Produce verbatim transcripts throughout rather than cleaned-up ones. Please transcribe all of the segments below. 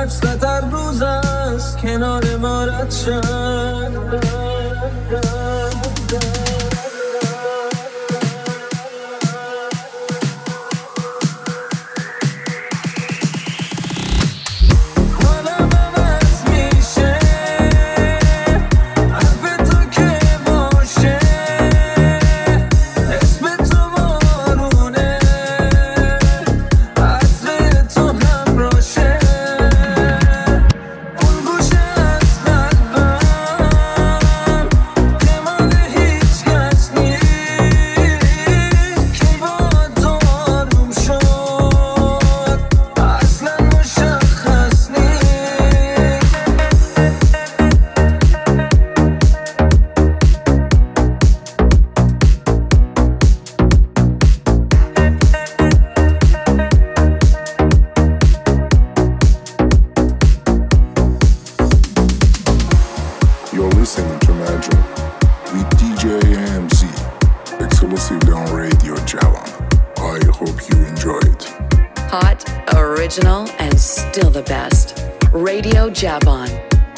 حسرت هر روز است کنار ما رد شد. Javon.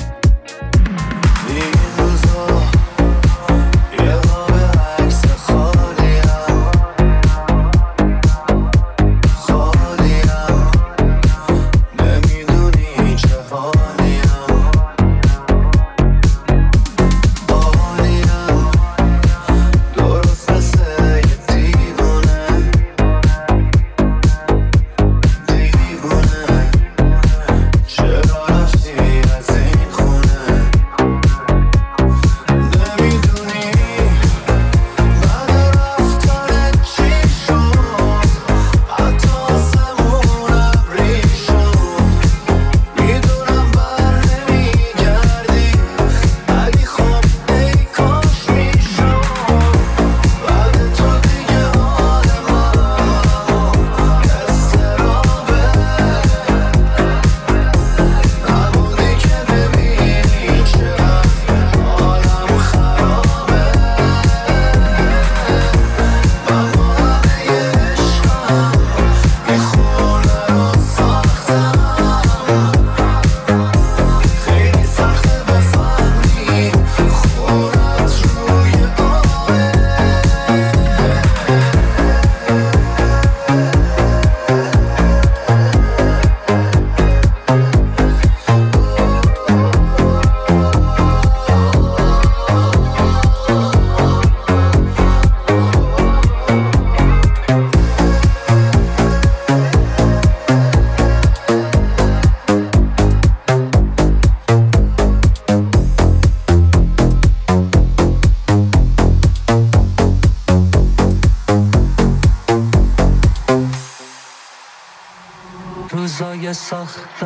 روزای سخت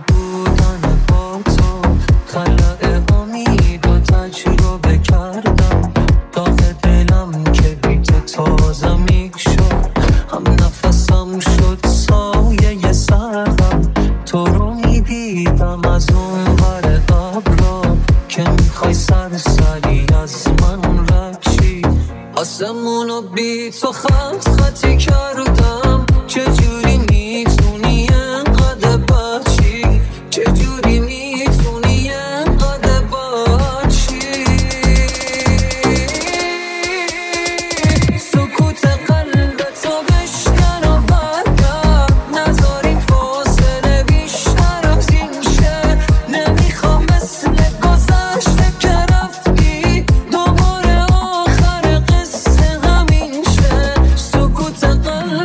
نبودن با تو خلأ امید و تجربه کردم داغ دلم که بیت تازه میشد هم نفسم شد سایه سرم تو رو میدیدم از اون ور ابرا که میخوای سرسری از من رچی آسمونو بی تو خط خطی کردم چجوری میتونی انقدر بچی چجوری میتونی انقدر بچی سکوت قلب تو بشکن و برگرد نذار این فاصله بیشتر از این شه نمیخوام مثل گذشته که رفتی دوباره آخر قصه همین شه سکوت قلب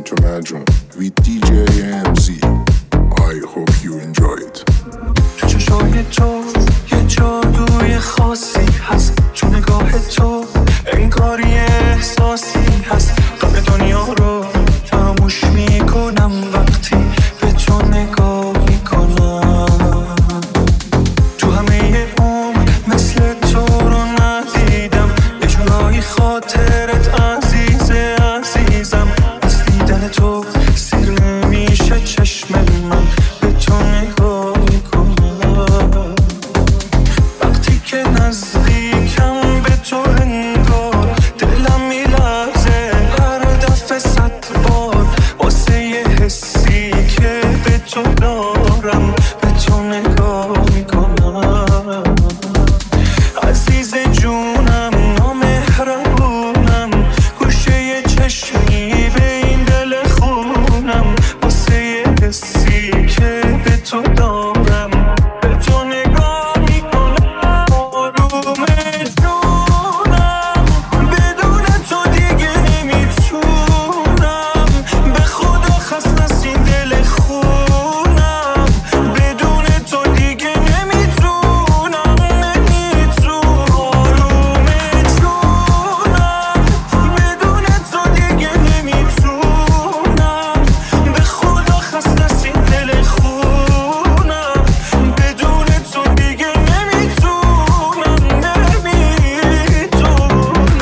Imagine with دی جی ام زی. I hope you enjoy it. تو چشای تو یه جادوی خاصی هست، تو نگاه تو انگاری احساسی هست. غم دنیا رو فراموش میکنم وقتی به تو نگاه میکنم. تو همه عمر مثل تو رو ندیدم، یه جورایی خاطرت عزیزه عزیزم. از دیدن تو سیر نمیشه چشم من، به تو نگاه میکنم. وقتی که نزدیکم به تو انگار دلم میلرزه هر دفعه صد بار، واسه یه حسی که به تو دارم به تو نگاه میکنم. عزیز جونم نامهربونم، گوشه یه چشمی به این دل خونم، واسه یه حسی که به تو دارم به تو نگاه میکنم. آروم جونم بدون تو دیگه نمیتونم، به خدا خسته از این دل خونم، بدون تو دیگه نمیتونم نمیتونم. آروم جونم بدون تو دیگه نمیتونم، به خدا خسته از این دل خونم، بدون تو دیگه نمیتونم نمیتونم.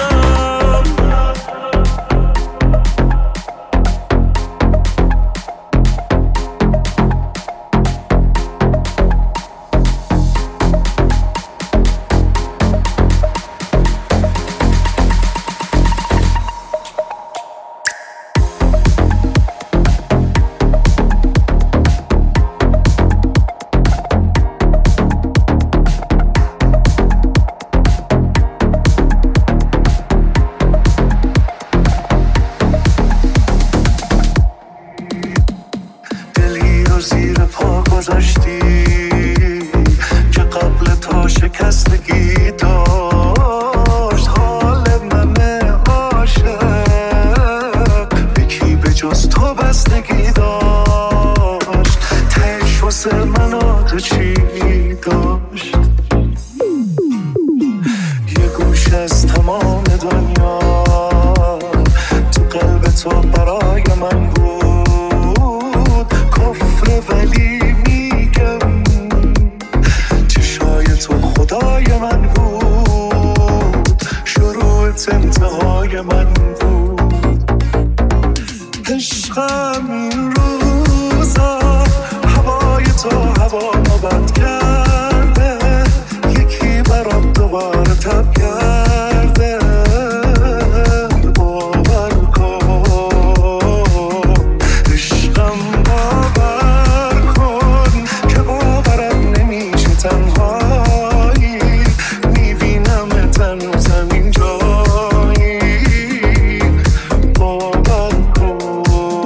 دلی رو زیر پا گذاشتی که قبل تا شکستگی داشت حال من عاشق، به کی به جز تو بستگی داشت، تهش واسه من آخه چی داشت. یه گوش از تمام دنیا تو قلب تو برای من بود کفر، ولی میگم چشای تو خدای من بود، شروعت انتهای من بود. عشقم این روزا هوای تو هوا بد کرده، یکی برام دوباره تب کرده. باور کن عشقم، باور کن که باورم نمیشه تنهایی، میبینم تنوزم این جایی. باور کن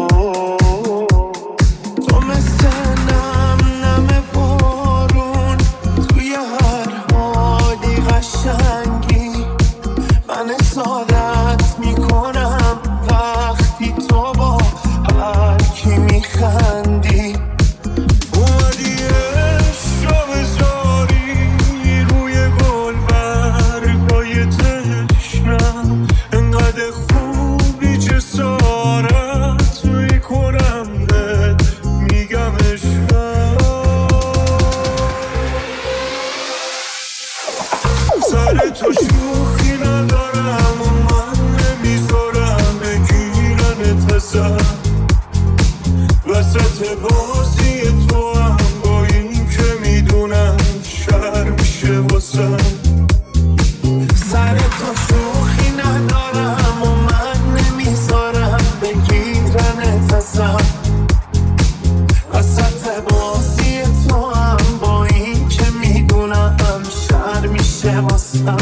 تو مثل نم نم بارون توی هر حالی قشنگی، من سعادت میکنم وقتی تو با هر کی میخندی. اومدی عشق رو بذاری روی گل برگای تشنم، انقدر خوبی جسارت میکنم بهت میگم عشقم. سر تو شوخی ندارم و من نمیذارم بگیرنت ازم، وسط بازی تو هم با این که میدونم شر میشه واسم. سر تو شوخی ندارم و من نمیذارم بگیرنت ازم، وسط بازی تو هم با این که میدونم شر میشه واسم.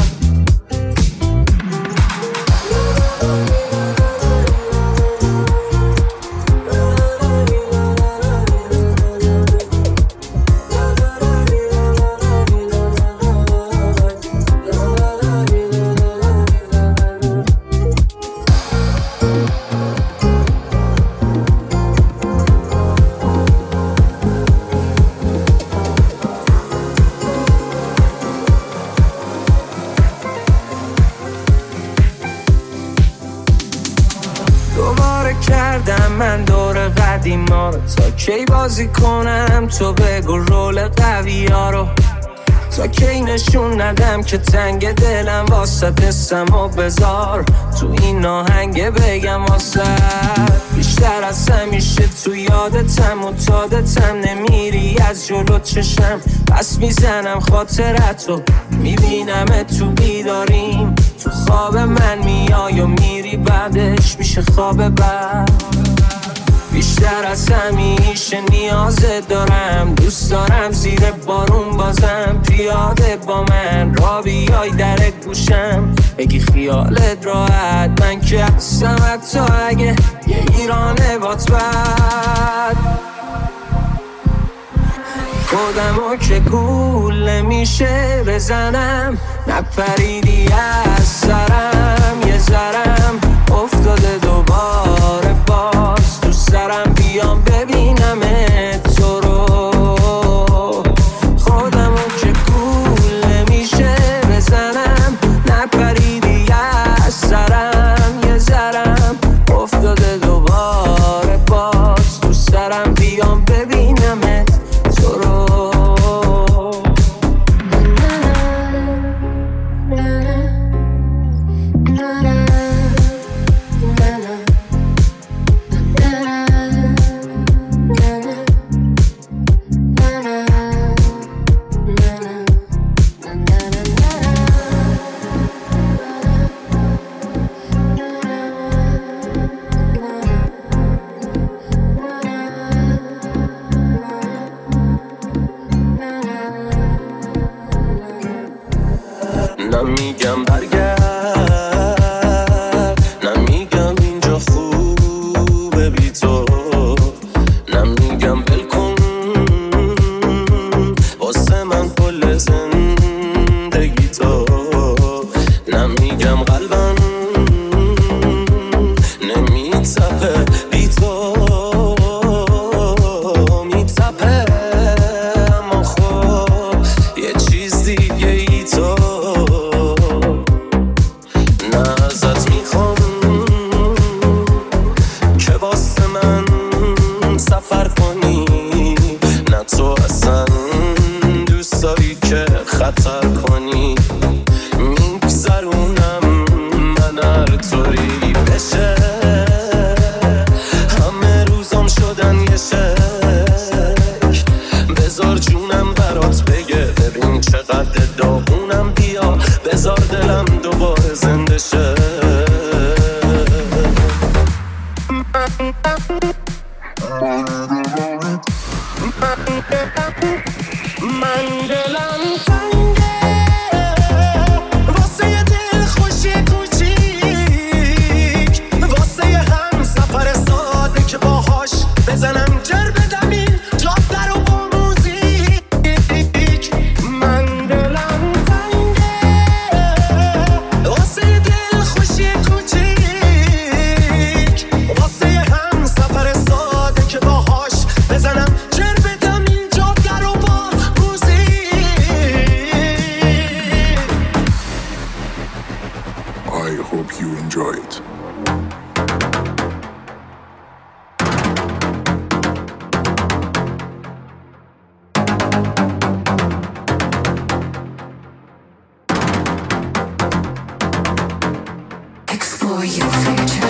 من دور قدیما رو، تا کی بازی کنم تو بگو رول قوی ها رو، تا کی نشون ندم که تنگ دلم واسه دستم و بذار تو این آهنگ بگم واسه بیشتر از همیشه تو یادتم و تادتم، نمیری از جلو چشم پس میزنم خاطرتو، میبینم تو بیداریم تو خواب من میای و میری بعدش میشه خواب بعد، بیشتر از همیشه نیازت دارم، دوست دارم زیر بارون بازم پیاده با من را بیای در گوشم بگی خیالت راحت، من که هستم حتی اگه یه ایرانه بات بد، خودمو که گول نمیشه بزنم، نپریدی از سرم یه ذرم افتاده دوباره باز تو سرم، بیام ببینم تو رو، خودمو که گول نمیشه بزنم، نپریدی از سرم یه ذرم افتاده دوباره باز تو سرم، بیام ببینم تو رو. نمیگم برگرد، نمیگم اینجا خوبه بی تو، نمیگم بلکن واسه من کل زندگی تو، نمیگم قلبم نمیتپه بی تو، میتپه اما خب یه چیز دیگه ای تو، خطر کنی میگذرونم من هر طوری بشه، همه روزام شدن یه شک، بذار جونم برات بگه ببین چقدر داغونم، بیا بذار دلم دوباره زنده شه، من دلم تنگه واسه یه دل خوشی کوچیک، واسه یه هم سفر ساده که باهاش بزنم جر بدم این جاده رو با موزیک، من دلم تنگه واسه یه دل خوشی کوچیک، واسه یه هم سفر ساده که باهاش بزنم جر بدم این جاده رو با I hope you enjoy it. Explore your future.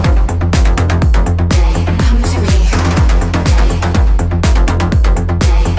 Come to me.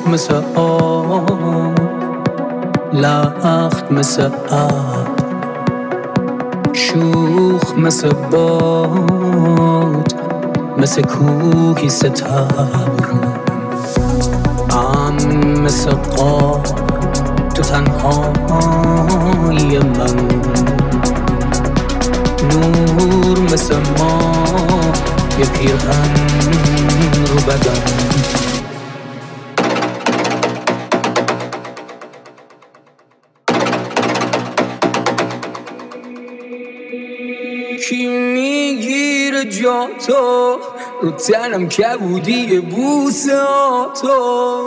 مثل آب، لخت مثل آب، شوخ مثل باد، مثل کوهی ستبر، ام مثل قاب تو تنهای من، نور مثل ما یه پیرهن رو بدن. کی میگیره جا تو رو تنم کبودی بوسه تو،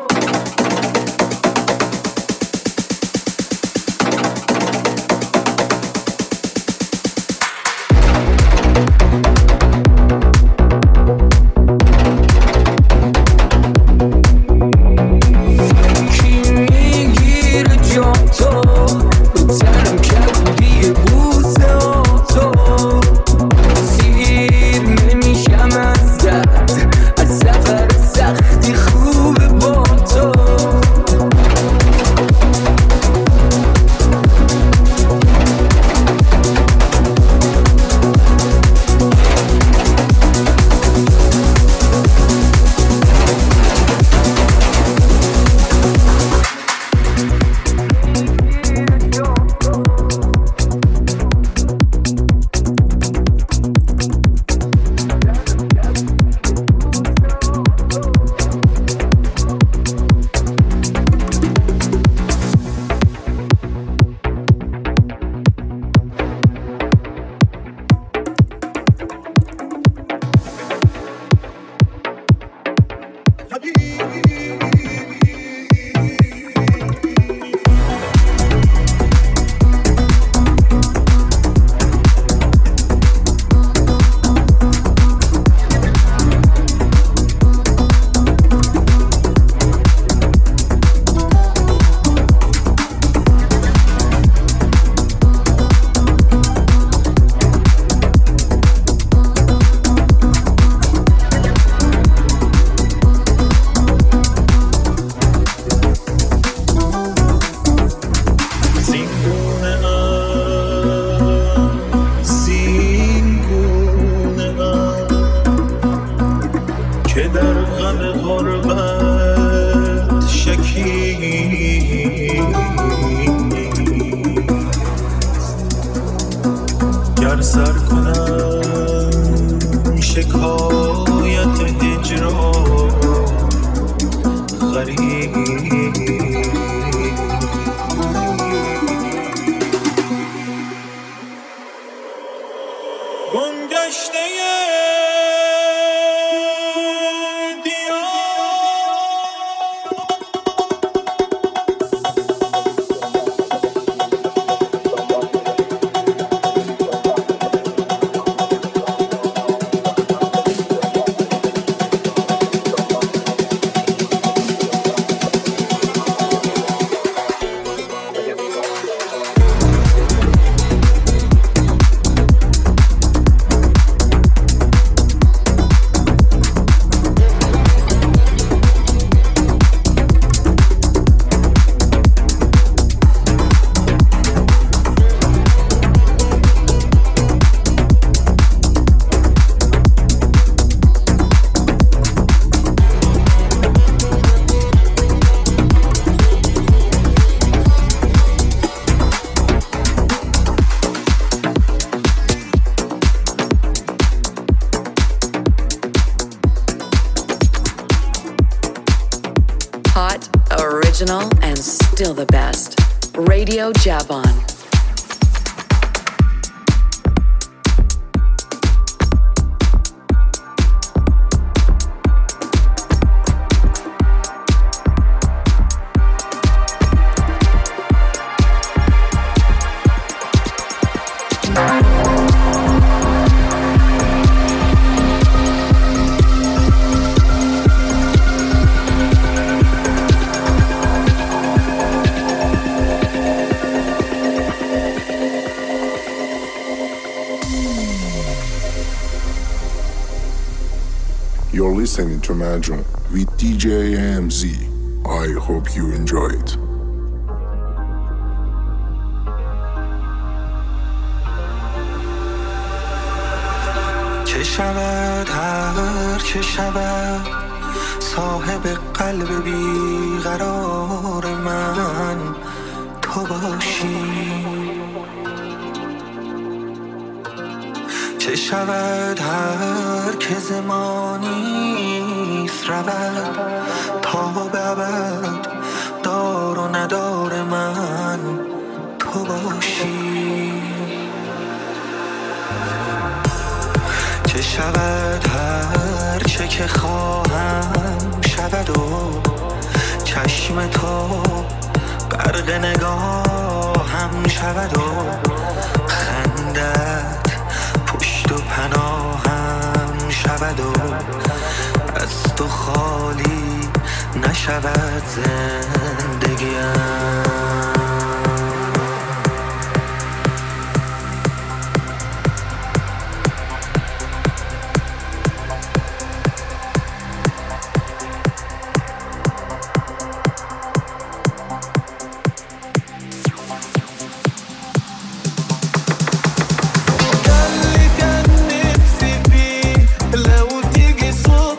And still the best. Radio Javon. You're listening to Majum with D J A M Z. I hope you enjoy it. چه شود هر چه شود صاحب قلب بیقرار من تو باشی. چه شود هر که زمانیست رود تا به ابد دار و ندار من تو باشی. چه شود هر چه که خواهم شود و چشم تو غرق نگاهم شود و خندت پشت و پناهم شود و از تو خالی نشود زندگیم.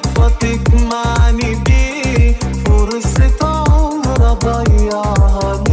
تجمعني بيه فرصة عمر أضيعها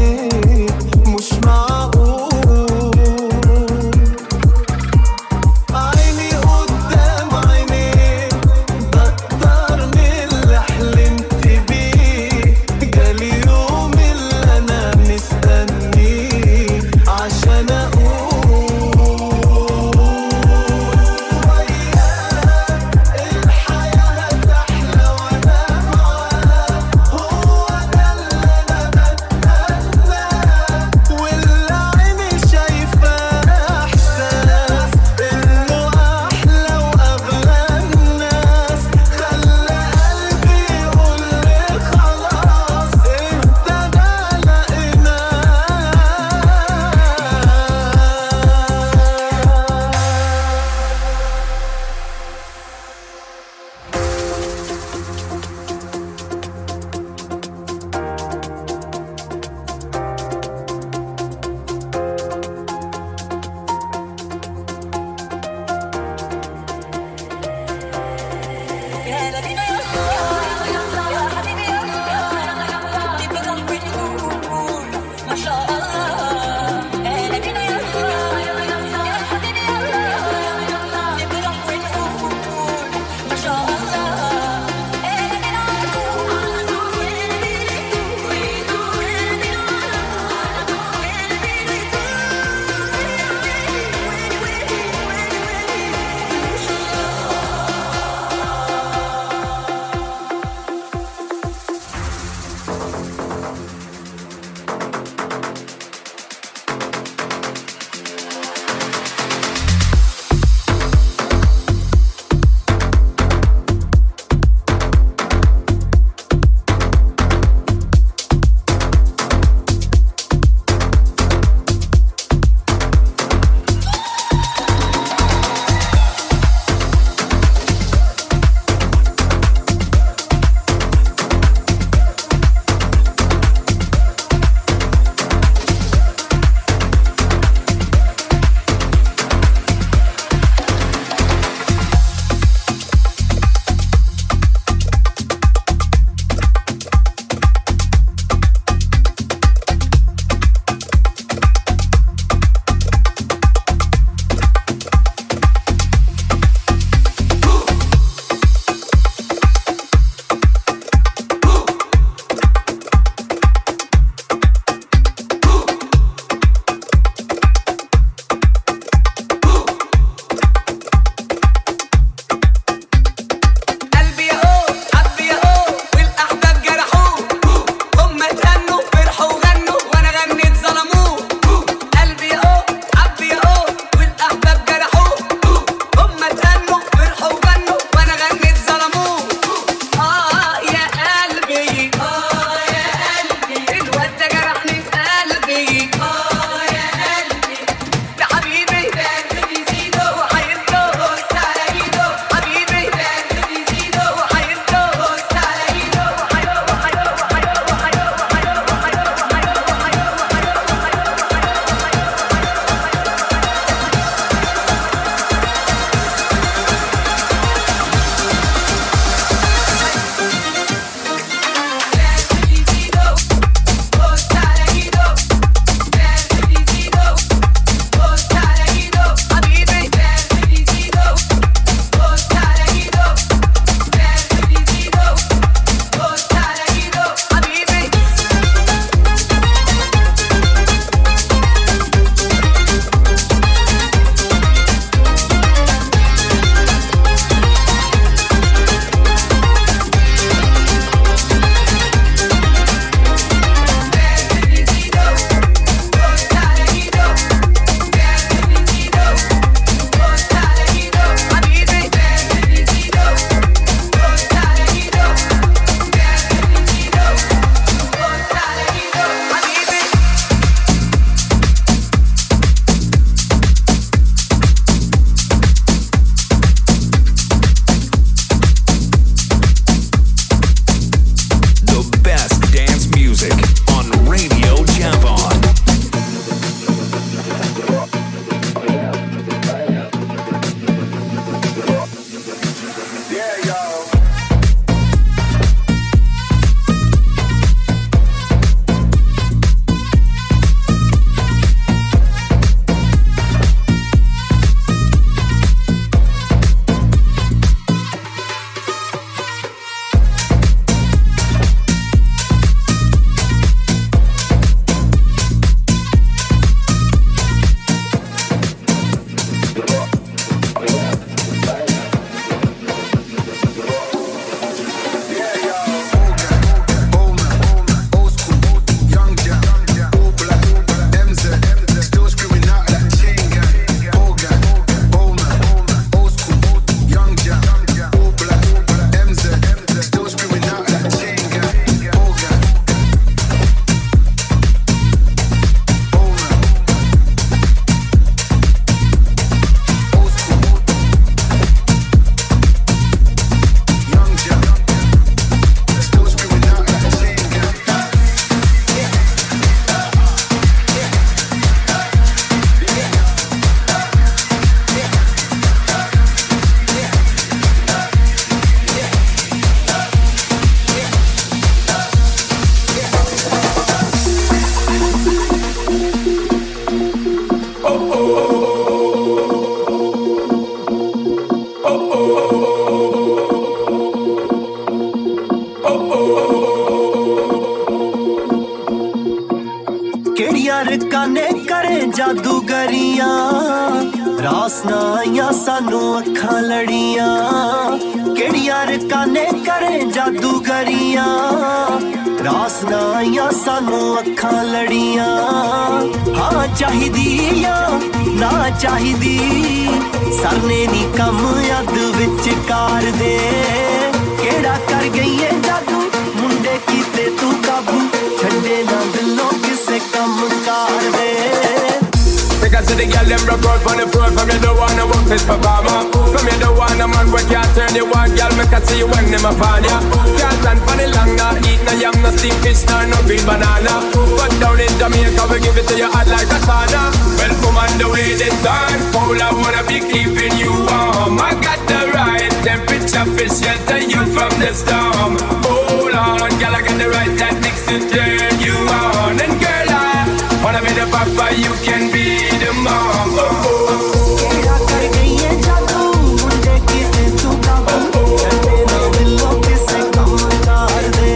जादूगरियां रासना आइयां सानू अखां लड़ियां केड़ियां रकाने करें जादूगरियां रासना आइयां सानू अखां लड़ियां हाँ चाहिदी या ना चाहिदी सरने नी कम अद विच कार दे केड़ा कर गई है जादू मुंडे कीते तू काबू छड्डे ना दिलों किसे कम कार दे Because the girl them broke out on the floor. From you don't wanna work this performer. From you don't wanna man where can't turn you on. Girl make I see you when them upon ya. Can't stand for the long, nah eat no yam, no steam fish, nor no green banana. But down in Jamaica we give it to you hot like a sauna. Well, woman, the way they turn cold, I wanna be keeping you warm. I got the right temperature for shelter you from the storm. Hold on, girl, I got the right tactics to turn you on. And girl, I wanna be the papa, you can be the mom. Oh, oh. केड़ा कर गई है जादू मुंडे कीते तू काबू छड्डे ना दिलों किसे कम कार दे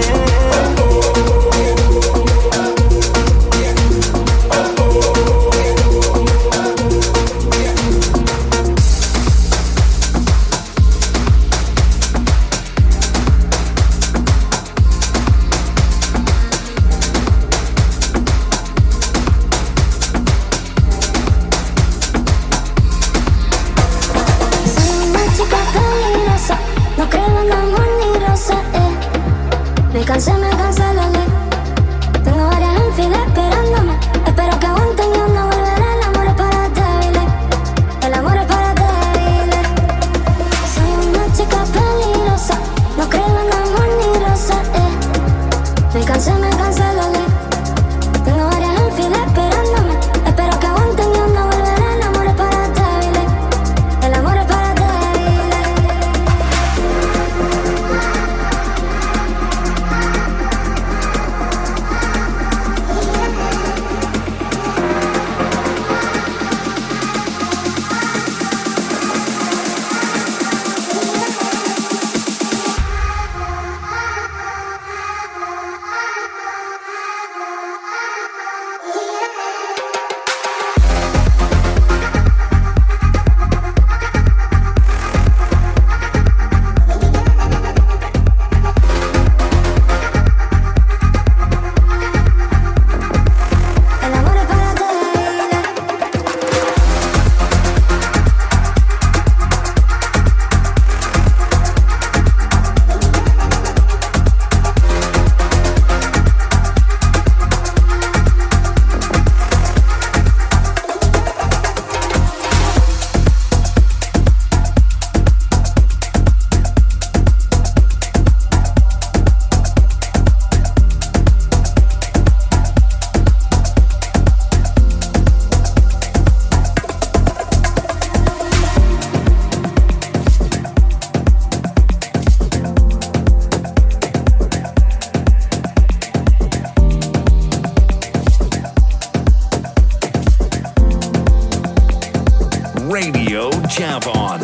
Me cansé, me cansé la ley. Tengo varias en fila esperándome. Espero que aguanten y no volveré. El amor es para débiles. El amor es para débiles. Soy una chica peligrosa. No creo en amor ni rosa, eh. Me cansé, me cansé la ley. Tengo varias en fila esperándome. Espero que aguanten y no volveré. El amor es para débiles. El amor es para débiles. Radio Javon.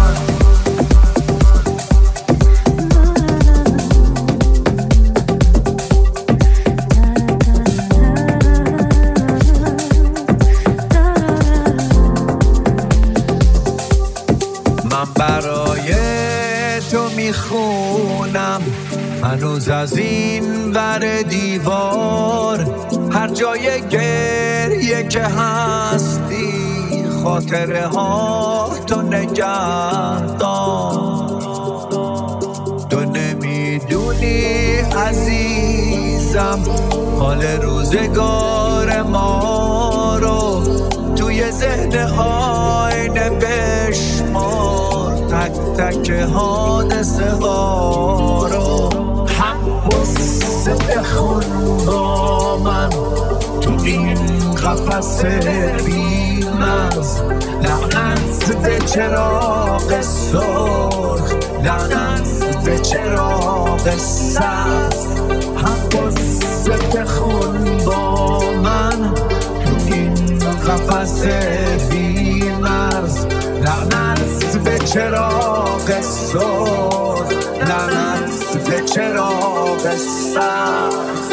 من برای تو میخونم هنوز از این ور دیوار هر جای گریه که هستی خاطره ها تو نگه دار تو نمیدونی عزیزم حال روزگار ما رو توی ذهن آینه بشمار تک تک حادثه ها رو هم قصه بخون با من تو این قفس بی‌مغز لعنت به چراغ سرخ لعنت به چراغ سبز هم قصه بخون با من تو این قفس بی مرز، لعنت به چراغ سرخ، لعنت به چراغ سبز.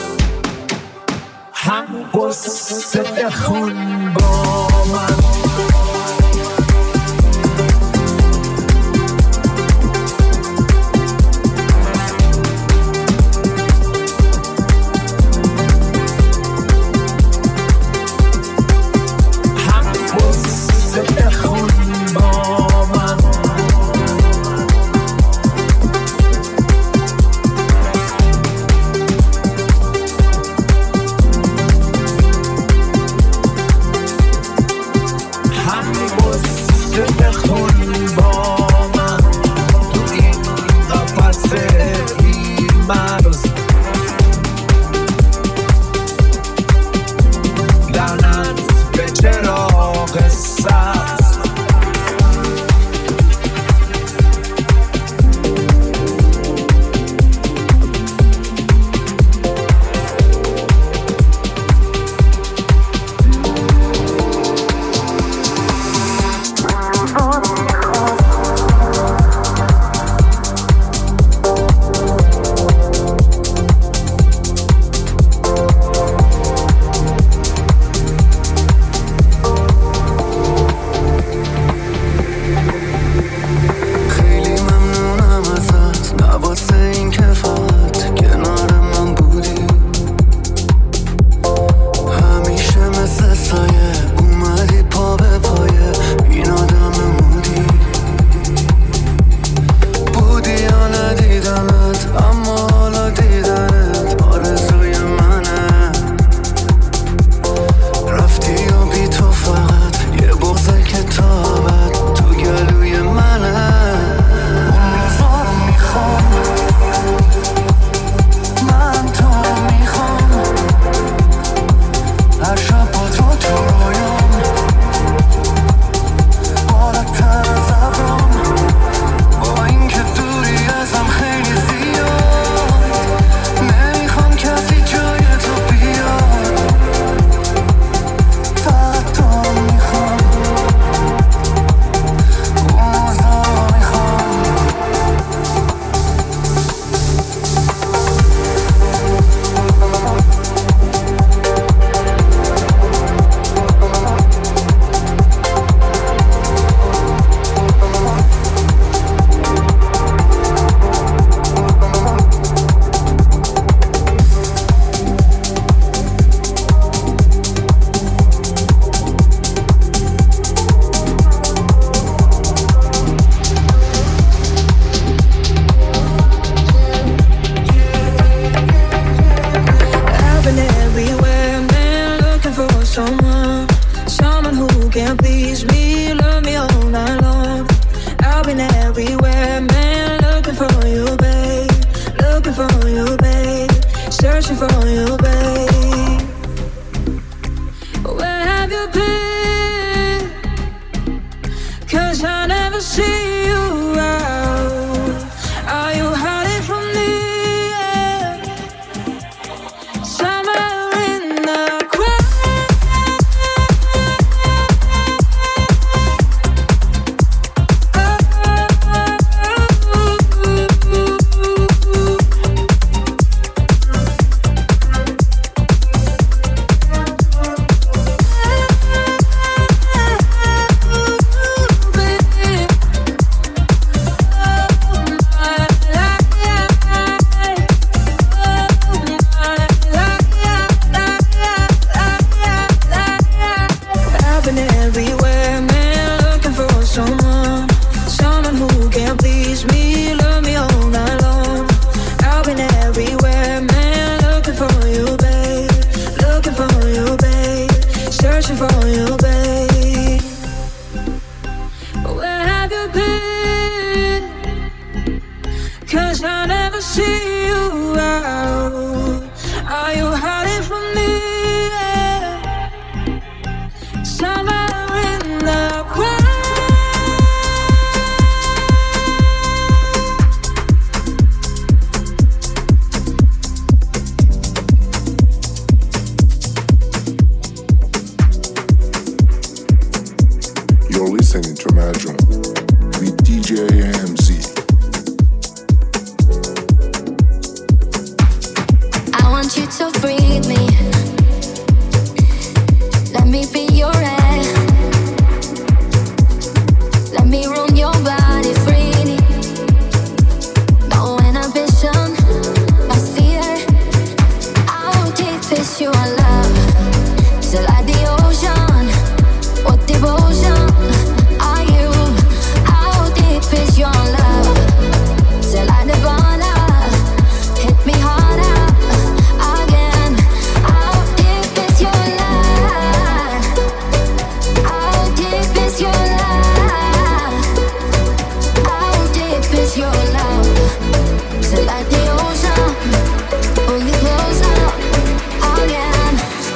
هم قصه خون با من You're listening to Majum with D J M Z. I want you to breathe me. Let me be your air. Let me roam your body freely. No inhibition, no fear. How deep is your love? Till like the ocean, what devotion are you? How deep is your love? Till like the border, hit me harder again. How deep is your love? How deep is your love? How deep is your love? Till like the ocean, pull me closer again.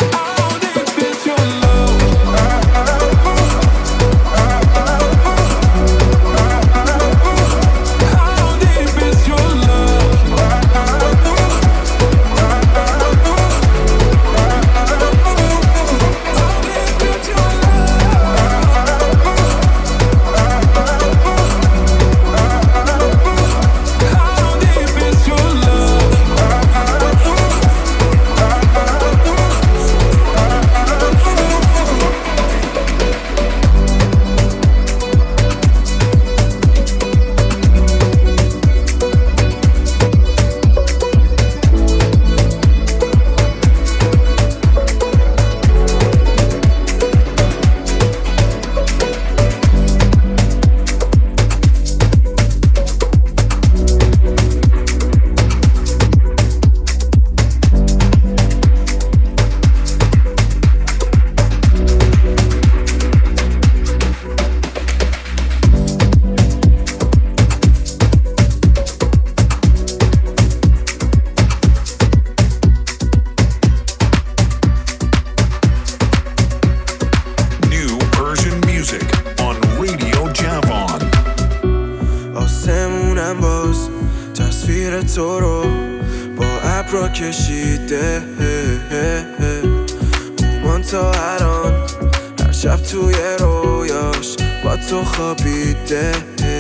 کشیده من تا الان هر شب توی رویاش با تو خوابیده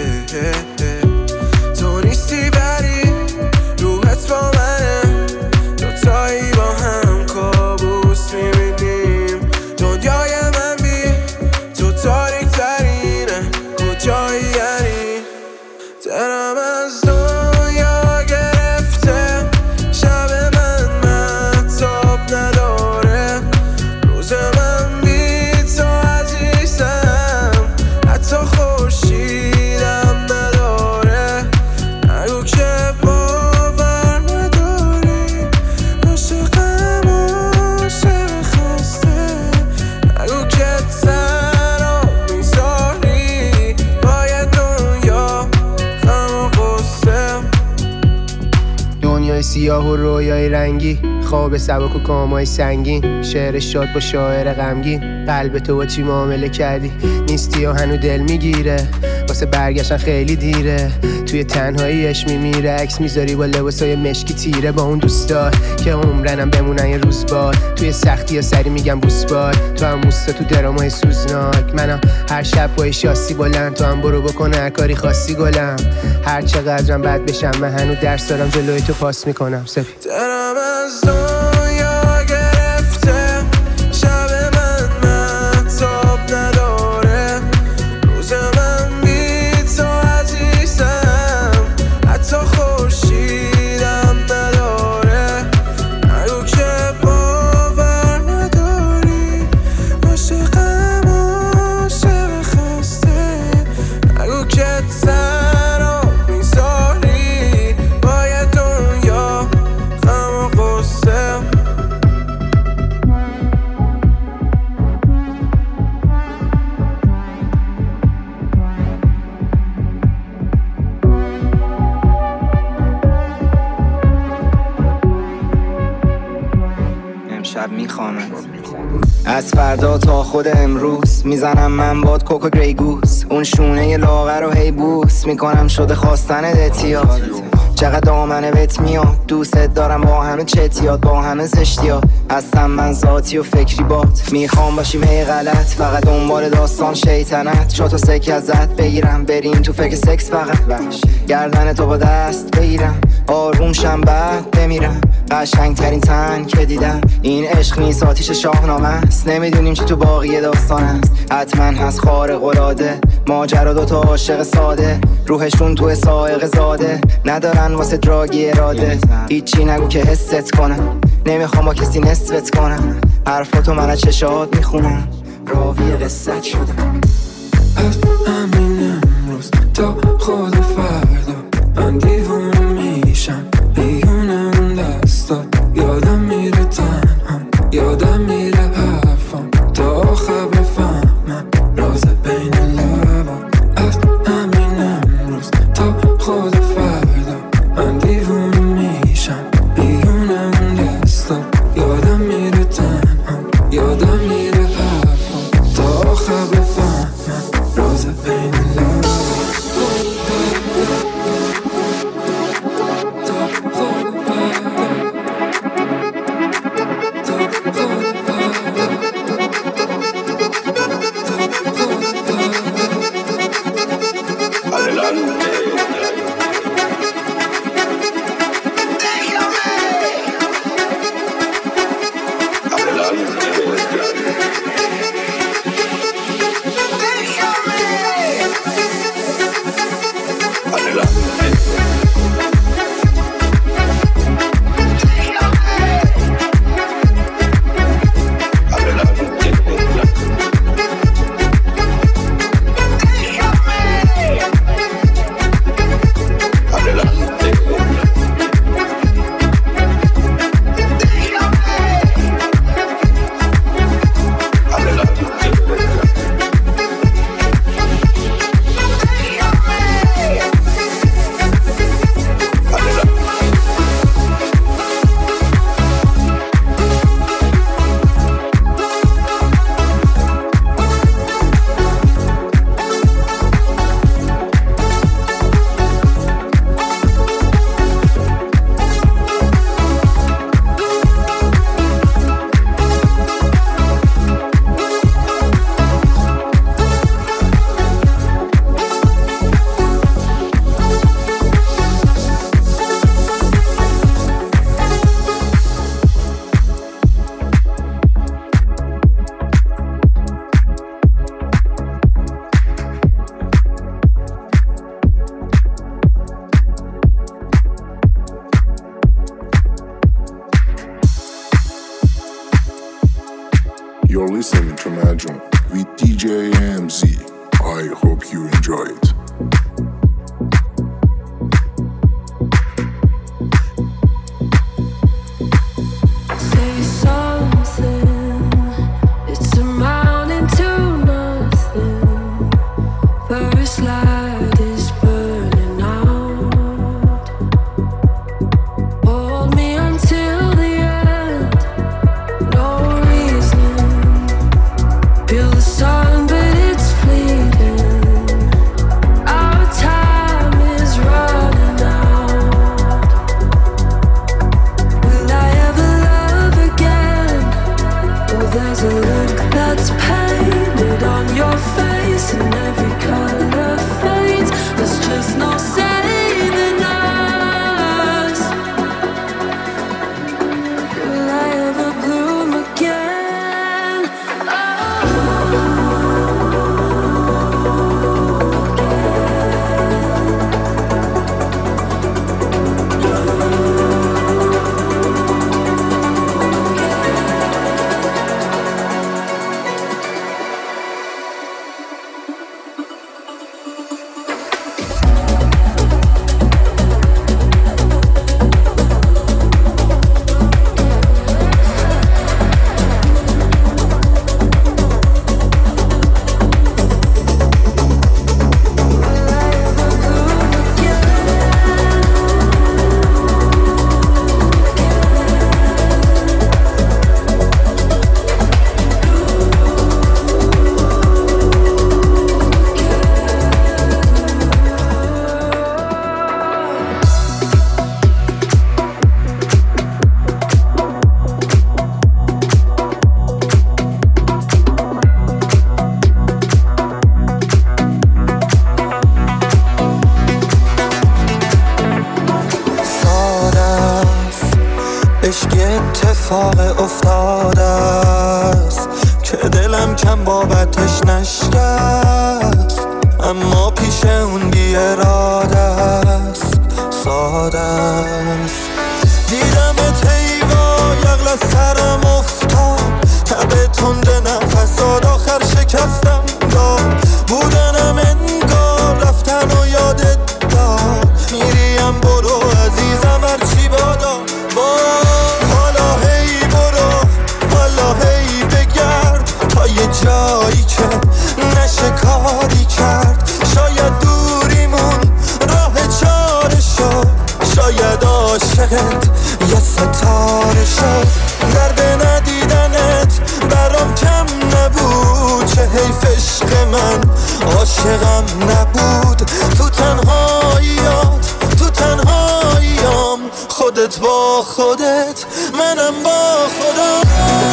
تو نیستی بری روحت با منه دوتایی با هم کابوس میبینیم دنیای من بی تو تاریک ترینه کجایی یعنی دلم از دنیا گرفته شب من مهتاب نداره روز من بی تو عزیزم حتی خورشیدم نداره نگو که باور نداری عاشقم عاشق خسته نگو که تنها میذاری باید دنیا غم و غصه دنیای سیاه و رویای رنگی خواب سبک و کامای سنگین شعر شاد با شاعر غمگین قلب تو با چی معامله کردی نیستی و هنو دل میگیره واسه برگشتن خیلی دیره توی تنهاییش میمیره عکس میذاری با لباسای مشکی تیره با اون دوستار که عمرنم بمونن یه روز بار توی سختی یا سری میگم بوس بار تو هم موستا تو درامای سوزناک منم هر شب با شاسی بلند تو هم برو بکن هر کاری خاصی گلم هر چقدرم بد بشم من هنو درس دارم جلوی تو پاس میکنم سفید دلم از دنیا گرفته شب من مهتاب نداره روز من بی تو عزیزم حتی خورشیدم نداره نگو که باور نداری عاشقم عاشق خسته نگو که تنها میذاری باید دنیا غم و غصه امشب میخوامت از فردا تا خود امروز میزنم من باد کوکو گری گوز اون شونه لاغر رو هی بوس میکنم شده خواستن دتیا چقدر دامنه بهت میاد، دوست دارم با همه چتیات، با همه زشتیات. هستم من ذاتی و فکری بات، میخوام باشیم هی غلط، فقط دنبال داستان شیطنت. شاتو سکه ازت بگیرم، بریم تو فکر سکس فقط. وحش گردن تو با دست بگیرم، آروم شم بعد بمیرم. قشنگ ترین تن که دیدم، این عشق نیست آتیش شاهنامه است. نمیدونیم چی تو باقی داستان است، حتما هست خارق العاده. ماجرا دوتا عاشق ساده، روحشون تو سائق زاده. ندارن واسه دراگی اراده، هیچی نگو که حست کنم. نمیخوام با کسی نسبت کنم، حرفاتو من از چشات میخونم، راوی قصت شدم. از همین امروز تا خود فردا من دیوونه میشم، بیونه اون دستا. یادم میره تنها، یادم میره حرفام، تا آخر بفهمم راز بین لبا. از همین امروز تا خود فردا من دیوونه میشم، بیونه اون دستا. یادم میره تنها، یادم میره حرفام، تا آخر بفهمم راز بین لبا. You're listening to Imagine with D J M Z. I hope you enjoy it. That's painted on your face in every color. اتفاق افتاده است که دلم کم بابتش نشکست، اما پیش اون بی اراده است، ساده است. دیدمت هیوا یغل سرم افتاد، تبه تند نفساد آخر شکستم داد. بودنم انگار رفتن و یادت داد، میریم برو عزیزم هرچی بادا. حالا هی برو، حالا هی بگرد تا یه جایی که نشه کاری کرد. شاید دوریمون راه چاره شد، شاید عاشقت یه ستاره شد. درد ندیدنت برام کم نبود، چه حیف عشق من عاشقم نبود. تو تنهاییات تو تنهاییام، خودت با خودت منم با خودم.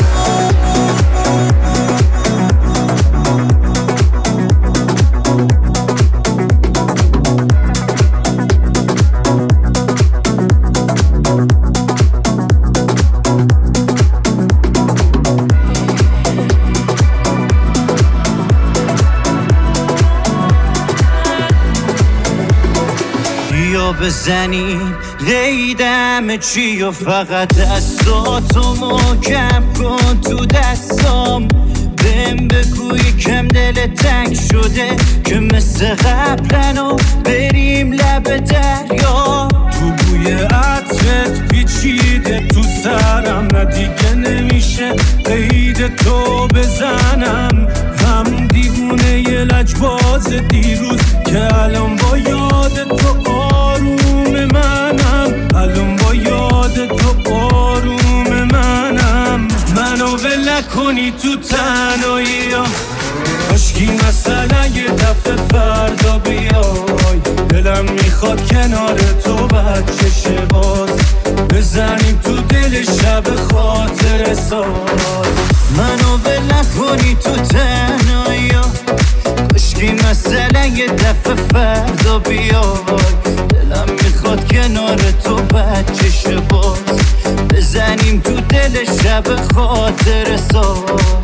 بزنیم ریدم چی و فقط دستاتو محکم کن تو دستام. بهم بگو یکم دل تنگ شده که مثل قبلن و بریم لب دریا. تو بوی عطرت پیچیده تو سرم، نه دیگه نمیشه قید تو بزنم. هم دیوونه یه لجباز دیروز که الان با یاد تو آروم منم، الان با یاد تو آروم منم. منو ول نکنی تو تنهایی ها، کاشکی مثلا یه دفعه فردا بیای. دلم میخواد کنار تو بچه شه باز، بزنیم تو دل شب خاطر ساز. منو ول نکنی تو تنهایی ها، کاشکی مثلا یه دفعه فردا بیای. دلم میخواد کنار تو بچه شه باز، بزنیم تو دل شب خاطر ساز.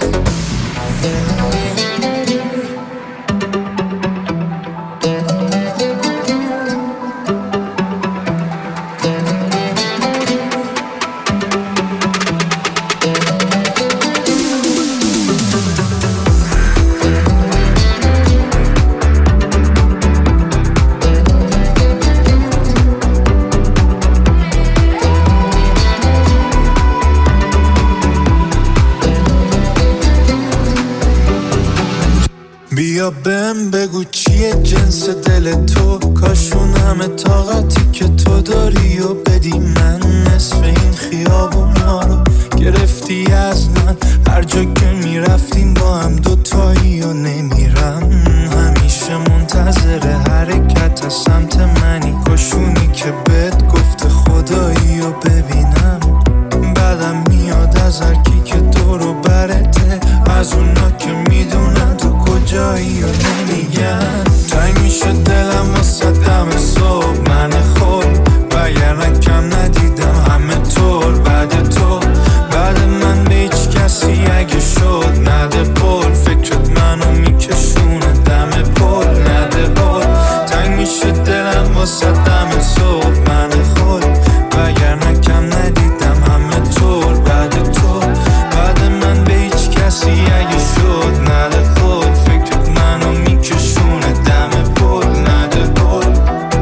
بیا بهم بگو چیه جنس دل تو، کاشون همه طاقتی که تو داری و بدی من. نصف این خیابونا رو گرفتی از من، هر جا که میرفتیم با هم دوتایی و نمیرم. همیشه منتظر حرکت از سمت منی، کاشونی که بهت گفته خدایی و ببینم. بعدم میاد از هرکی که دورو برته، از اونا که میدونن تو کجایی و نمیگن. تنگ میشه دلم واسه دم صبح من خود، وگرنه کم ندیدم همه طور بعد تو. بعد من به هیچ کسی اگه شد نده پول، فکرت منو میکشونه دم پول نده پول. تنگ میشه دلم واسه دم صبح من خود، وگرنه کم ندیدم همه طور بعد تو. بعد من به هیچ کسی اگه شد نده پول، فکرت منو میکشونه دم پول نده پول.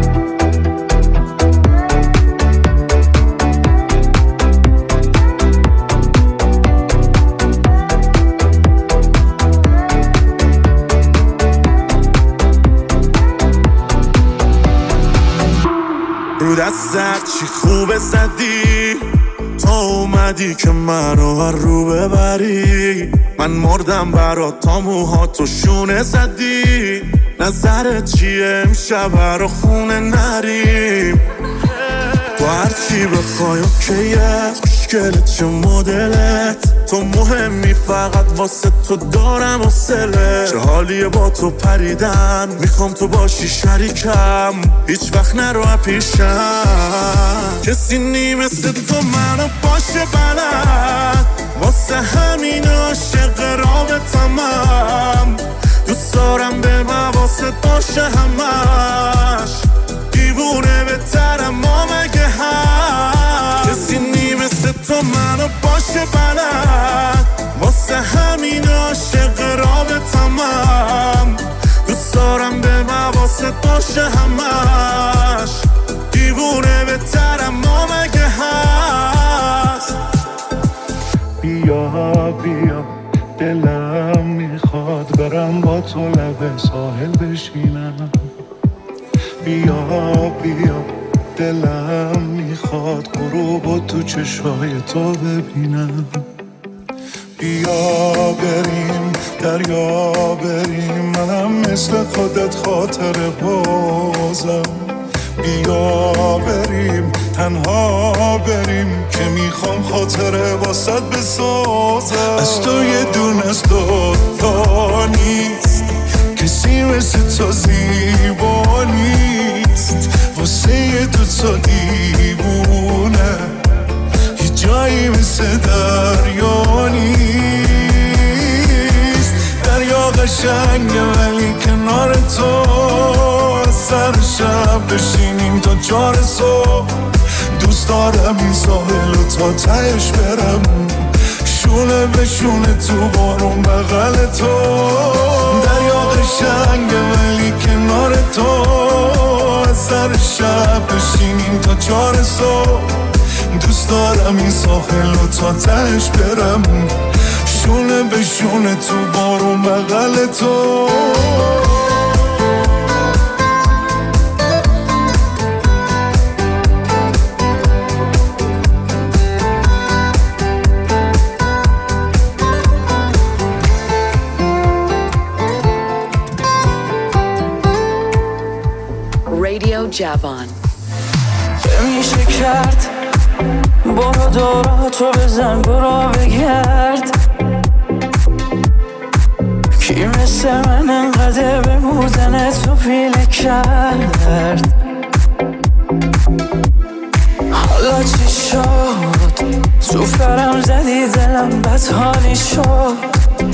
رو دستت چی خوبه زدی، تا اومدی که منو هر رو ببری. من مردم برات تا موهاتو شونه زدی. نظرت چیه امشب رو خونه نریم؟ تو هرچی بخوای اوکیه، خوشگلت چه مدلت، تو مهمی فقط واسه تو دارم حوصله چه حالیه با تو پریدن میخوام تو باشی شریکم هیچ وقت نرو پیشم کسی نی مثل تو منو باشه بلد واسه همین عاشق رابطمم دوست دارم به مواسط باشه همش دیوونه بهترم ما مگه هم کسی نی مثل تو منو باشه بلد واسه همین عاشق رابطمم دوست دارم به مواسط باشه همش دیوونه بهترم ما مگه هست بیا بیا دلم میخواد برم با تو لب ساحل بشینم بیا بیا دلم میخواد غروب تو چشای تو ببینم بیا بریم دریا بریم منم مثل خودت خاطر بازم بیا بریم تنها بریم که میخوام خاطره واسط بسازم از تو یه دون از دوتا نیست کسی مثل تو زیبا نیست واسه یه دوتا دیوونه یه جایی مثل دریا نیست دریا قشنگه ولی کنار تو سر شب بشینیم تا چار صبح دوست دارم این ساحل و تا تهش برم شونه به شونه تو بارون بغل تو دریا قشنگه ولی کنار تو سر شب بشینیم تا چار صبح دوست دارم این ساحل و تا تهش برم شونه به شونه تو بارون بغل تو Radio Javon. چه میشه کرد برو دوراتو بزن برو بگرد کی مثل من انقدر به بودن تو پیله کرد حالا چی شد تو فرم زدی دلم بدحالی شد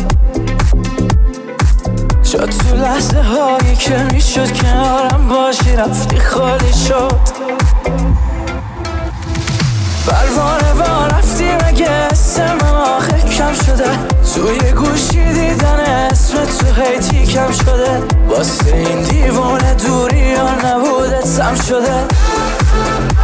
شد تو لحظه هایی که میشد کنارم باشی رفتی خالی شد پروانه با رفتی مگه اسم آخه کم شده توی گوشی دیدن اسم تو هیتی کم شده واسه این دیوانه دوری یا نبوده سم شده